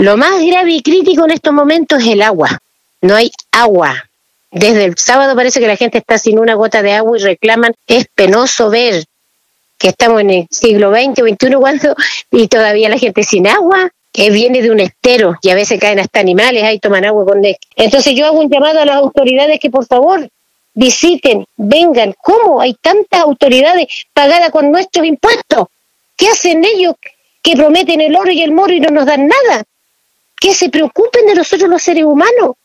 Lo más grave y crítico en estos momentos es el agua. No hay agua. Desde el sábado parece que la gente está sin una gota de agua y reclaman. Es penoso ver que estamos en el siglo XX o XXI y todavía la gente sin agua, que viene de un estero y a veces caen hasta animales, ahí toman agua con él. Entonces yo hago un llamado a las autoridades que por favor visiten, vengan. ¿Cómo hay tantas autoridades pagadas con nuestros impuestos? ¿Qué hacen ellos que prometen el oro y el moro y no nos dan nada? Que se preocupen de nosotros los seres humanos.